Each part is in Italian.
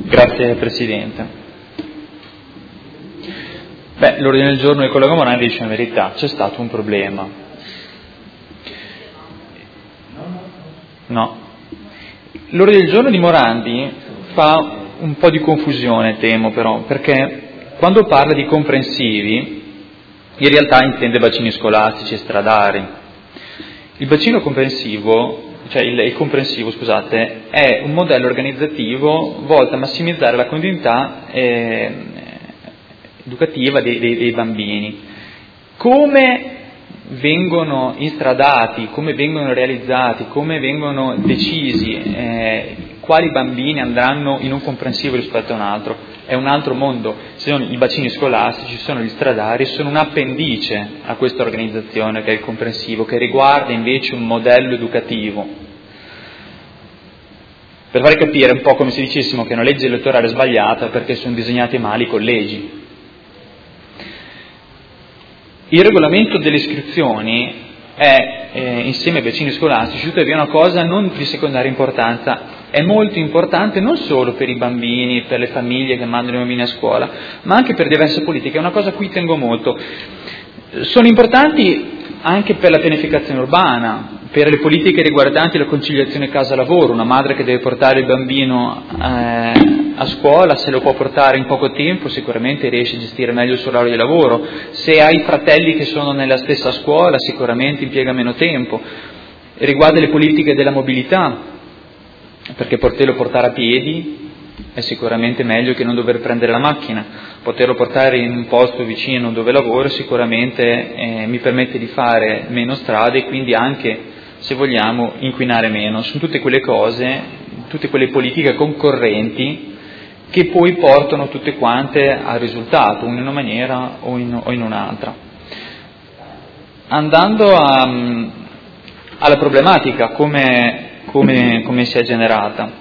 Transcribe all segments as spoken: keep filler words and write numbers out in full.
Grazie Presidente. Beh, l'ordine del giorno del collega Morandi dice la verità, c'è stato un problema. No. L'ordine del giorno di Morandi fa un po' di confusione, temo però, perché quando parla di comprensivi, in realtà intende bacini scolastici e stradali. Il bacino comprensivo, cioè il, il comprensivo, scusate, è un modello organizzativo volto a massimizzare la continuità eh, educativa dei, dei, dei bambini. Come vengono instradati, come vengono realizzati, come vengono decisi eh, quali bambini andranno in un comprensivo rispetto a un altro, è un altro mondo. Se sono i bacini scolastici, sono gli stradali, sono un appendice a questa organizzazione che è il comprensivo, che riguarda invece un modello educativo. Per fare capire un po' come se dicessimo che una legge elettorale è sbagliata perché sono disegnati male i collegi. Il regolamento delle iscrizioni è, eh, insieme ai bacini scolastici, tuttavia una cosa non di secondaria importanza, è molto importante non solo per i bambini, per le famiglie che mandano i bambini a scuola, ma anche per diverse politiche, è una cosa a cui tengo molto. Sono importanti anche per la pianificazione urbana, per le politiche riguardanti la conciliazione casa-lavoro, una madre che deve portare il bambino eh, a scuola, se lo può portare in poco tempo sicuramente riesce a gestire meglio il suo orario di lavoro, se ha i fratelli che sono nella stessa scuola sicuramente impiega meno tempo. Riguarda le politiche della mobilità, perché poterlo portare a piedi è sicuramente meglio che non dover prendere la macchina, poterlo portare in un posto vicino dove lavoro sicuramente eh, mi permette di fare meno strade e quindi anche, se vogliamo, inquinare meno. Sono tutte quelle cose, tutte quelle politiche concorrenti che poi portano tutte quante al risultato, in una maniera o in, o in un'altra. Andando a, alla problematica, come, come, come si è generata,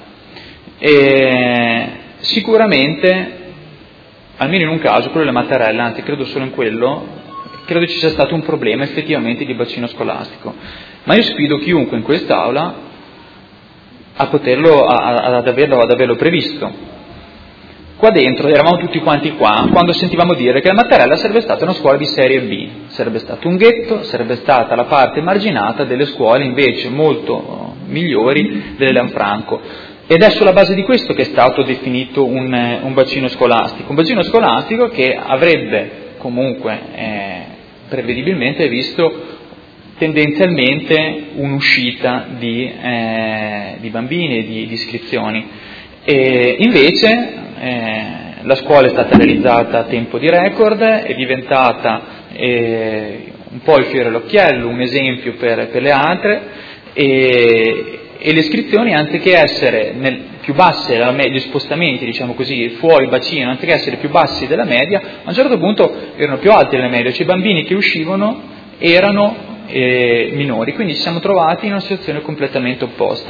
e sicuramente, almeno in un caso, quello della Mattarella, anzi credo solo in quello, credo ci sia stato un problema effettivamente di bacino scolastico, ma io sfido chiunque in quest'Aula a poterlo, a, ad, averlo, ad averlo previsto. Qua dentro eravamo tutti quanti qua quando sentivamo dire che la Mattarella sarebbe stata una scuola di serie B, sarebbe stato un ghetto, sarebbe stata la parte emarginata delle scuole invece molto migliori delle Lanfranco. Ed è sulla base di questo che è stato definito un, un bacino scolastico, un bacino scolastico che avrebbe comunque eh, prevedibilmente visto tendenzialmente un'uscita di, eh, di bambini e di, di iscrizioni. E invece eh, la scuola è stata realizzata a tempo di record, è diventata eh, un po' il fiore all'occhiello, un esempio per, per le altre, e, e le iscrizioni, anziché essere nel, più basse, gli spostamenti diciamo così fuori bacino, anziché essere più bassi della media, a un certo punto erano più alti della media, cioè i bambini che uscivano erano eh, minori, quindi ci siamo trovati in una situazione completamente opposta.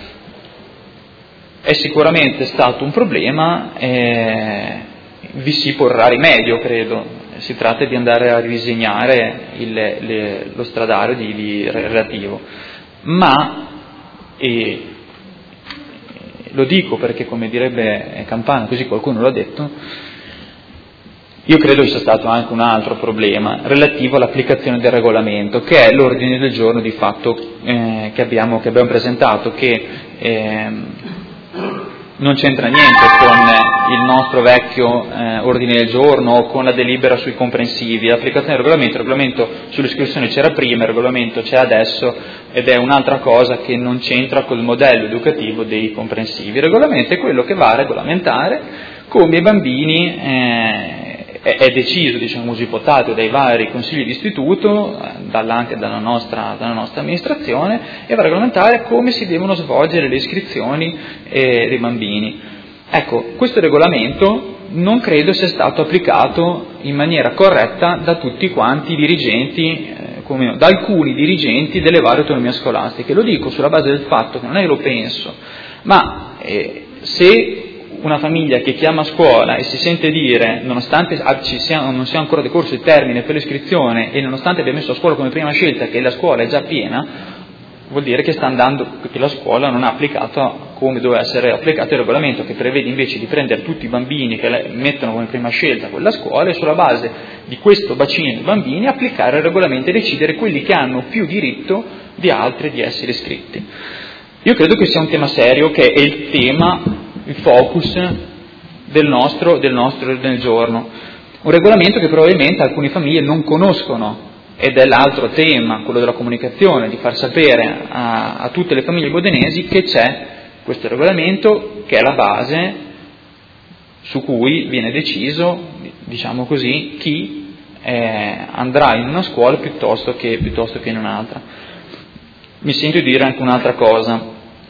È sicuramente stato un problema, eh, vi si porrà rimedio, credo. Si tratta di andare a ridisegnare il, le, lo stradario di, di relativo. Ma, e lo dico perché, come direbbe Campana, così qualcuno l'ha detto, io credo che sia stato anche un altro problema relativo all'applicazione del regolamento, che è l'ordine del giorno di fatto eh, che, abbiamo, che abbiamo presentato, che eh, non c'entra niente con il nostro vecchio eh, ordine del giorno o con la delibera sui comprensivi. L'applicazione del regolamento, il regolamento sull'iscrizione c'era prima, il regolamento c'è adesso ed è un'altra cosa che non c'entra col modello educativo dei comprensivi. Il regolamento è quello che va a regolamentare come i bambini eh, è deciso, diciamo così, votato dai vari consigli di istituto, dalla, anche dalla nostra, dalla nostra amministrazione, e va a regolamentare come si devono svolgere le iscrizioni eh, dei bambini. Ecco, questo regolamento non credo sia stato applicato in maniera corretta da tutti quanti i dirigenti, eh, come, da alcuni dirigenti delle varie autonomie scolastiche. Lo dico sulla base del fatto che non è che lo penso, ma eh, se una famiglia che chiama a scuola e si sente dire, nonostante ci sia, non sia ancora decorso il termine per l'iscrizione e nonostante abbia messo a scuola come prima scelta che la scuola è già piena, vuol dire che sta andando, che la scuola non ha applicato come doveva essere applicato il regolamento, che prevede invece di prendere tutti i bambini che mettono come prima scelta quella scuola e sulla base di questo bacino di bambini applicare il regolamento e decidere quelli che hanno più diritto di altri di essere iscritti. Io credo che sia un tema serio, che è il tema, il focus del nostro, del nostro del giorno. Un regolamento che probabilmente alcune famiglie non conoscono, ed è l'altro tema, quello della comunicazione, di far sapere a, a tutte le famiglie modenesi che c'è questo regolamento, che è la base su cui viene deciso, diciamo così, chi eh, andrà in una scuola piuttosto che, piuttosto che in un'altra. Mi sento di dire anche un'altra cosa.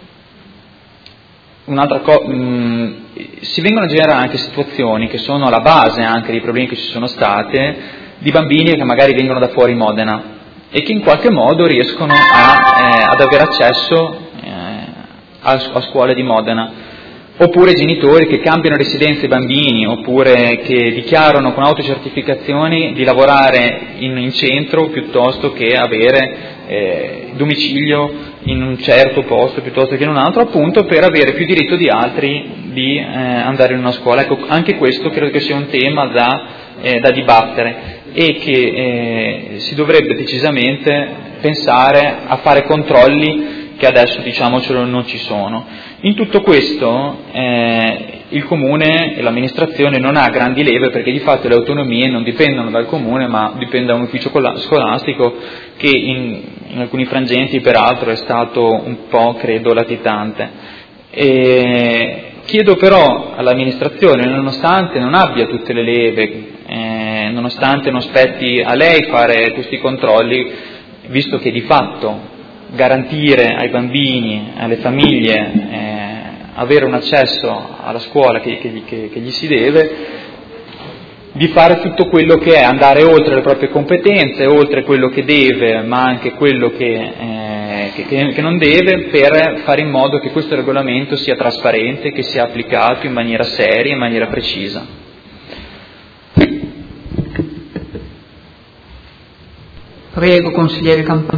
Un'altra co- mh, si vengono a generare anche situazioni che sono alla base anche dei problemi che ci sono state, di bambini che magari vengono da fuori Modena e che in qualche modo riescono a, eh, ad avere accesso eh, a, a scuole di Modena, oppure genitori che cambiano residenza ai bambini, oppure che dichiarano con autocertificazioni di lavorare in, in centro piuttosto che avere eh, domicilio in un certo posto piuttosto che in un altro, appunto per avere più diritto di altri di eh, andare in una scuola. Ecco, anche questo credo che sia un tema da, eh, da dibattere e che eh, si dovrebbe decisamente pensare a fare controlli che adesso, diciamocelo, non ci sono. In tutto questo eh, il Comune e l'amministrazione non ha grandi leve, perché di fatto le autonomie non dipendono dal Comune ma dipende da un ufficio scolastico che in, in alcuni frangenti peraltro è stato un po', credo, latitante. E chiedo però all'amministrazione, nonostante non abbia tutte le leve, eh, nonostante non spetti a lei fare questi controlli, visto che di fatto garantire ai bambini, alle famiglie, eh, avere un accesso alla scuola che, che, che, che gli si deve, di fare tutto quello che è, andare oltre le proprie competenze, oltre quello che deve, ma anche quello che, eh, che, che, che non deve, per fare in modo che questo regolamento sia trasparente, che sia applicato in maniera seria, in maniera precisa. Prego, consigliere Campanella.